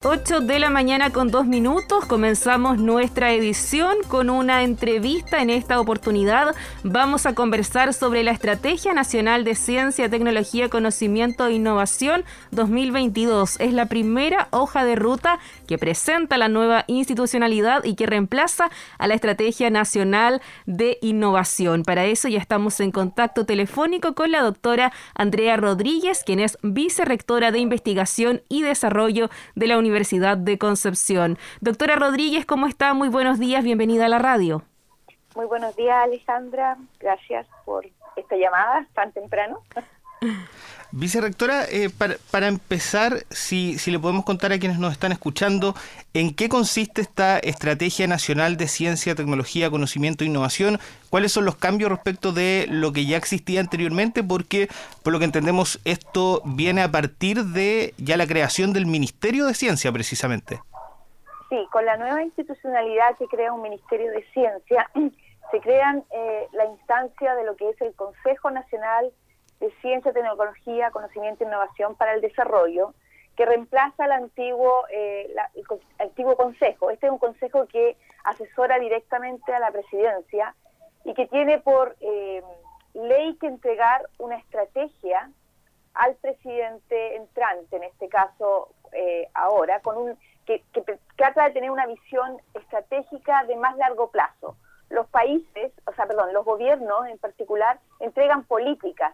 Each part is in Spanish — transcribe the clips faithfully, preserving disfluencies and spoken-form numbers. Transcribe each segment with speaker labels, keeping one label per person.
Speaker 1: ocho de la mañana con dos minutos comenzamos nuestra edición con una entrevista. En esta oportunidad vamos a conversar sobre la Estrategia Nacional de Ciencia, Tecnología, Conocimiento e Innovación dos mil veintidós. Es la primera hoja de ruta que presenta la nueva institucionalidad y que reemplaza a la Estrategia Nacional de Innovación. Para eso ya estamos en contacto telefónico con la doctora Andrea Rodríguez, quien es vicerrectora de Investigación y Desarrollo de la Universidad de Concepción. Doctora Rodríguez, ¿cómo está? Muy buenos días, bienvenida a la radio.
Speaker 2: Muy buenos días, Alejandra. Gracias por esta llamada tan temprano.
Speaker 3: Vicerrectora, eh, para, para empezar, si, si le podemos contar a quienes nos están escuchando, ¿en qué consiste esta Estrategia Nacional de Ciencia, Tecnología, Conocimiento e Innovación? ¿Cuáles son los cambios respecto de lo que ya existía anteriormente? Porque, por lo que entendemos, esto viene a partir de ya la creación del Ministerio de Ciencia, precisamente.
Speaker 2: Sí, con la nueva institucionalidad que crea un Ministerio de Ciencia, se crean eh, la instancia de lo que es el Consejo Nacional de Ciencia, Tecnología, Conocimiento e Innovación para el Desarrollo, que reemplaza al antiguo, eh, la, el, el antiguo consejo. Este es un consejo que asesora directamente a la presidencia y que tiene por eh, ley que entregar una estrategia al presidente entrante, en este caso eh, ahora, con un que, que trata de tener una visión estratégica de más largo plazo. Los países, o sea, perdón, los gobiernos en particular, entregan políticas.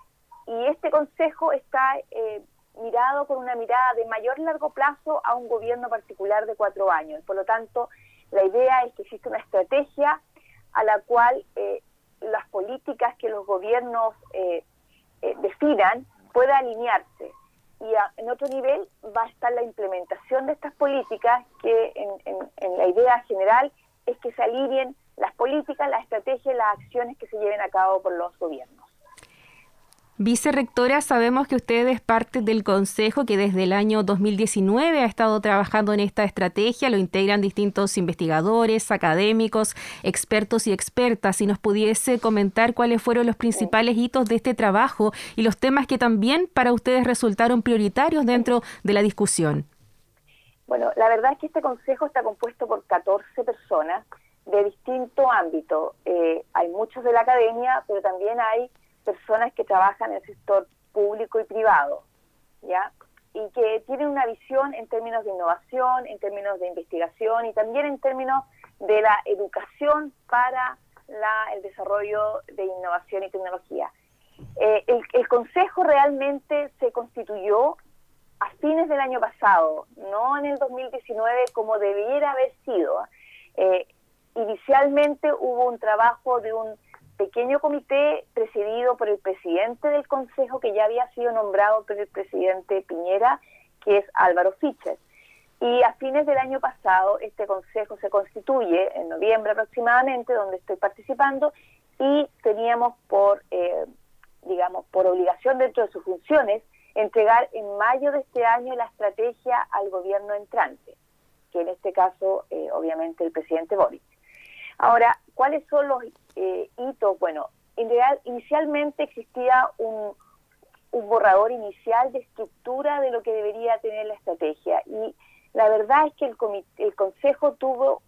Speaker 2: Y este consejo está eh, mirado con una mirada de mayor largo plazo a un gobierno particular de cuatro años. Por lo tanto, la idea es que existe una estrategia a la cual eh, las políticas que los gobiernos eh, eh, definan pueda alinearse. Y a, en otro nivel va a estar la implementación de estas políticas, que en, en, en la idea general es que se alineen las políticas, las estrategias y las acciones que se lleven a cabo por los gobiernos.
Speaker 1: Vicerrectora, sabemos que usted es parte del Consejo que desde el año dos mil diecinueve ha estado trabajando en esta estrategia, lo integran distintos investigadores, académicos, expertos y expertas. Si nos pudiese comentar cuáles fueron los principales hitos de este trabajo y los temas que también para ustedes resultaron prioritarios dentro de la discusión.
Speaker 2: Bueno, la verdad es que este Consejo está compuesto por catorce personas de distinto ámbito. Eh, hay muchos de la academia, pero también hay personas que trabajan en el sector público y privado, ¿ya? Y que tienen una visión en términos de innovación, en términos de investigación y también en términos de la educación para la, el desarrollo de innovación y tecnología. Eh, el, el Consejo realmente se constituyó a fines del año pasado, no en el dos mil diecinueve como debiera haber sido. Eh, inicialmente hubo un trabajo de un pequeño comité presidido por el presidente del Consejo, que ya había sido nombrado por el presidente Piñera, que es Álvaro Fischer. Y a fines del año pasado este Consejo se constituye, en noviembre aproximadamente, donde estoy participando, y teníamos por, eh, digamos, por obligación dentro de sus funciones, entregar en mayo de este año la estrategia al gobierno entrante, que en este caso, eh, obviamente, el presidente Boric. Ahora, ¿cuáles son los eh, hitos? Bueno, en realidad, inicialmente existía un, un borrador inicial de estructura de lo que debería tener la estrategia, y la verdad es que el, comité, el Consejo tuvo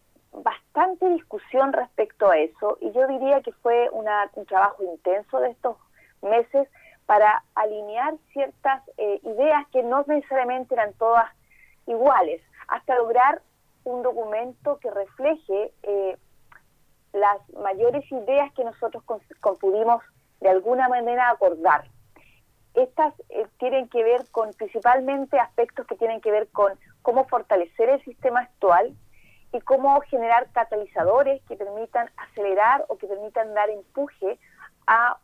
Speaker 2: bastante discusión respecto a eso, y yo diría que fue una, un trabajo intenso de estos meses para alinear ciertas eh, ideas que no necesariamente eran todas iguales, hasta lograr un documento que refleje eh, las mayores ideas que nosotros con, con pudimos de alguna manera acordar. Estas eh, tienen que ver con principalmente aspectos que tienen que ver con cómo fortalecer el sistema actual y cómo generar catalizadores que permitan acelerar o que permitan dar empuje a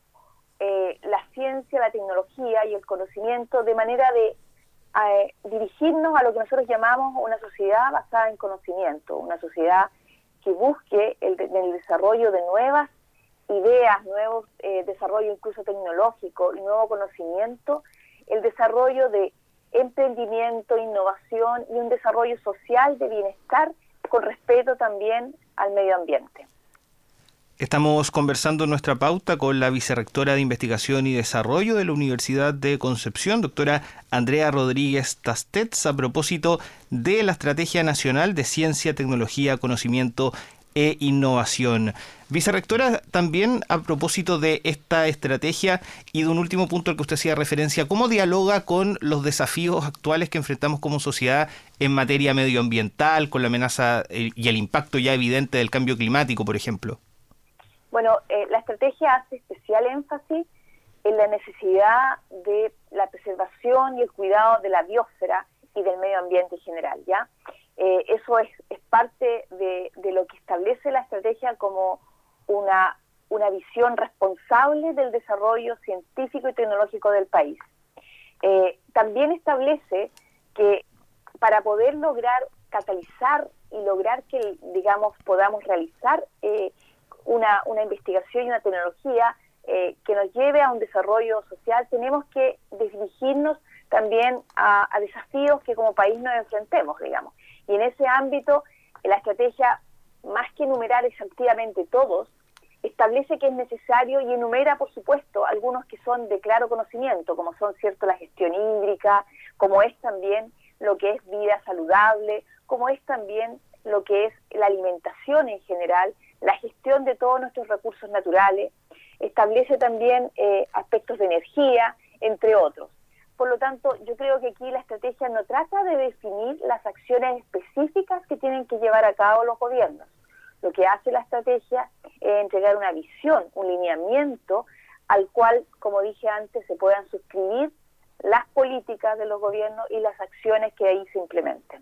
Speaker 2: eh, la ciencia, la tecnología y el conocimiento, de manera de eh, dirigirnos a lo que nosotros llamamos una sociedad basada en conocimiento, una sociedad que busque el, el desarrollo de nuevas ideas, nuevos eh, desarrollo incluso tecnológico y nuevo conocimiento, el desarrollo de emprendimiento, innovación y un desarrollo social de bienestar con respeto también al medio ambiente.
Speaker 3: Estamos conversando en nuestra pauta con la vicerrectora de Investigación y Desarrollo de la Universidad de Concepción, doctora Andrea Rodríguez Tastets, a propósito de la Estrategia Nacional de Ciencia, Tecnología, Conocimiento e Innovación. Vicerrectora, también a propósito de esta estrategia y de un último punto al que usted hacía referencia, ¿cómo dialoga con los desafíos actuales que enfrentamos como sociedad en materia medioambiental, con la amenaza y el impacto ya evidente del cambio climático, por ejemplo?
Speaker 2: Bueno, eh, la estrategia hace especial énfasis en la necesidad de la preservación y el cuidado de la biosfera y del medio ambiente en general, ¿ya? Eh, eso es, es parte de, de lo que establece la estrategia como una, una visión responsable del desarrollo científico y tecnológico del país. Eh, también establece que para poder lograr catalizar y lograr que, digamos, podamos realizar eh, una, una investigación y una tecnología eh, que nos lleve a un desarrollo social, tenemos que dirigirnos también a, a desafíos que como país nos enfrentemos, digamos. Y en ese ámbito, la estrategia, más que enumerar exhaustivamente todos, establece que es necesario y enumera, por supuesto, algunos que son de claro conocimiento, como son, cierto, la gestión hídrica, como es también lo que es vida saludable, como es también lo que es la alimentación en general, la gestión de todos nuestros recursos naturales, establece también eh, aspectos de energía, entre otros. Por lo tanto, yo creo que aquí la estrategia no trata de definir las acciones específicas que tienen que llevar a cabo los gobiernos. Lo que hace la estrategia es entregar una visión, un lineamiento al cual, como dije antes, se puedan suscribir las políticas de los gobiernos y las acciones que ahí se implementen.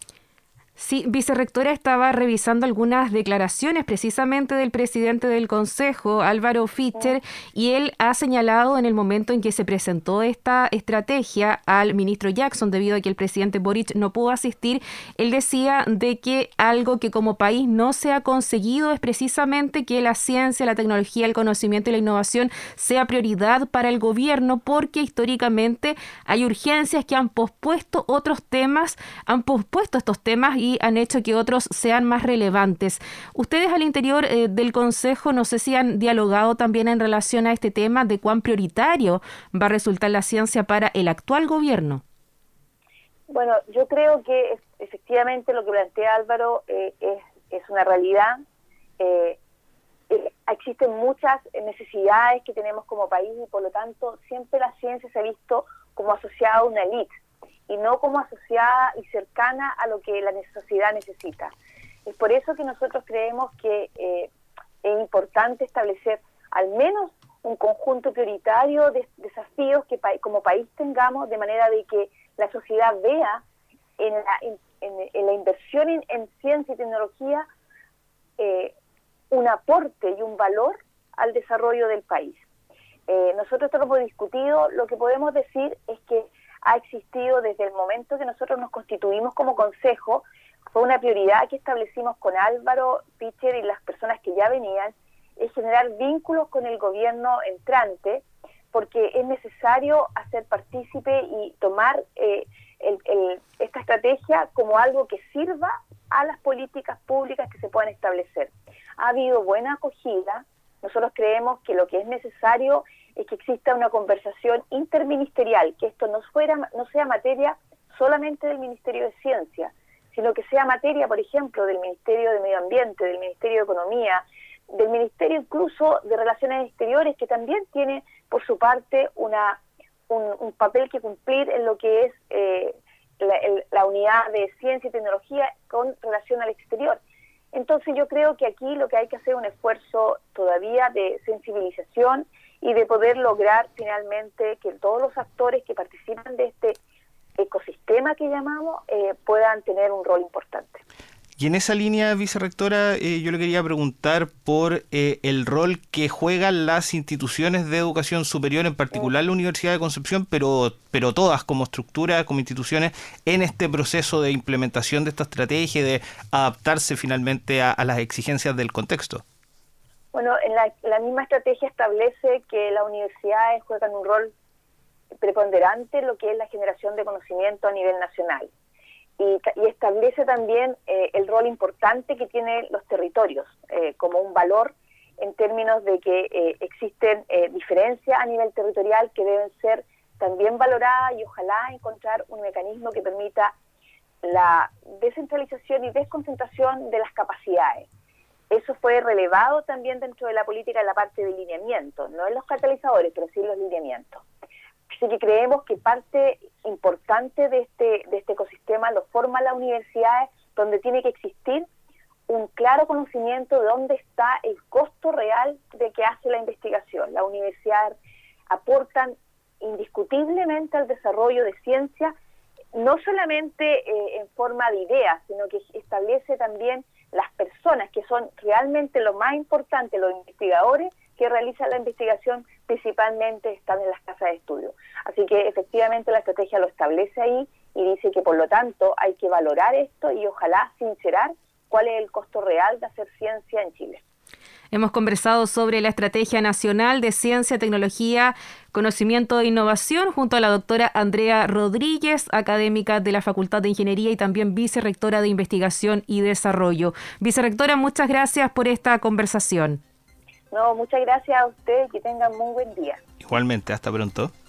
Speaker 1: Sí, vicerrectora, estaba revisando algunas declaraciones precisamente del presidente del Consejo, Álvaro Fischer, y él ha señalado en el momento en que se presentó esta estrategia al ministro Jackson, debido a que el presidente Boric no pudo asistir, él decía de que algo que como país no se ha conseguido es precisamente que la ciencia, la tecnología, el conocimiento y la innovación sea prioridad para el gobierno, porque históricamente hay urgencias que han pospuesto otros temas, han pospuesto estos temas y han hecho que otros sean más relevantes. Ustedes al interior eh, del Consejo, no sé si han dialogado también en relación a este tema de cuán prioritario va a resultar la ciencia para el actual gobierno.
Speaker 2: Bueno, yo creo que efectivamente lo que plantea Álvaro eh, es, es una realidad. Eh, eh, existen muchas necesidades que tenemos como país y por lo tanto siempre la ciencia se ha visto como asociada a una élite y no como asociada y cercana a lo que la sociedad necesita. Es por eso que nosotros creemos que eh, es importante establecer al menos un conjunto prioritario de desafíos que pa- como país tengamos, de manera de que la sociedad vea en la, en, en, en la inversión en, en ciencia y tecnología eh, un aporte y un valor al desarrollo del país. Eh, nosotros esto lo hemos discutido, lo que podemos decir es que ha existido desde el momento que nosotros nos constituimos como consejo, fue una prioridad que establecimos con Álvaro Fischer y las personas que ya venían, es generar vínculos con el gobierno entrante, porque es necesario hacer partícipe y tomar eh, el, el, esta estrategia como algo que sirva a las políticas públicas que se puedan establecer. Ha habido buena acogida, nosotros creemos que lo que es necesario es que exista una conversación interministerial, que esto no fuera, no sea materia solamente del Ministerio de Ciencia, sino que sea materia, por ejemplo, del Ministerio de Medio Ambiente, del Ministerio de Economía, del Ministerio incluso de Relaciones Exteriores, que también tiene por su parte una un, un papel que cumplir en lo que es eh, la, el, la unidad de ciencia y tecnología con relación al exterior. Entonces yo creo que aquí lo que hay que hacer es un esfuerzo todavía de sensibilización y de poder lograr finalmente que todos los actores que participan de este ecosistema que llamamos eh, puedan tener un rol importante.
Speaker 3: Y en esa línea, vicerrectora, eh, yo le quería preguntar por eh, el rol que juegan las instituciones de educación superior, en particular la Universidad de Concepción, pero, pero todas como estructura, como instituciones, en este proceso de implementación de esta estrategia y de adaptarse finalmente a, a las exigencias del contexto.
Speaker 2: Bueno, en la, la misma estrategia establece que las universidades juegan un rol preponderante en lo que es la generación de conocimiento a nivel nacional. Y, y establece también eh, el rol importante que tienen los territorios eh, como un valor en términos de que eh, existen eh, diferencias a nivel territorial que deben ser también valoradas y ojalá encontrar un mecanismo que permita la descentralización y desconcentración de las capacidades. Eso fue relevado también dentro de la política en la parte de lineamiento, no en los catalizadores, pero sí en los lineamientos. Así que creemos que parte importante de este, de este ecosistema lo forman las universidades, donde tiene que existir un claro conocimiento de dónde está el costo real de que hace la investigación. Las universidades aportan indiscutiblemente al desarrollo de ciencia, no solamente eh, en forma de ideas, sino que establece también las personas, que son realmente lo más importante, los investigadores que realizan la investigación, principalmente están en las casas de estudio. Así que efectivamente la estrategia lo establece ahí y dice que por lo tanto hay que valorar esto y ojalá sincerar cuál es el costo real de hacer ciencia en Chile.
Speaker 1: Hemos conversado sobre la Estrategia Nacional de Ciencia, Tecnología, Conocimiento e Innovación junto a la doctora Andrea Rodríguez, académica de la Facultad de Ingeniería y también vicerrectora de Investigación y Desarrollo. Vicerrectora, muchas gracias por esta conversación.
Speaker 2: No, muchas gracias a ustedes, que tengan muy buen día.
Speaker 3: Igualmente, hasta pronto.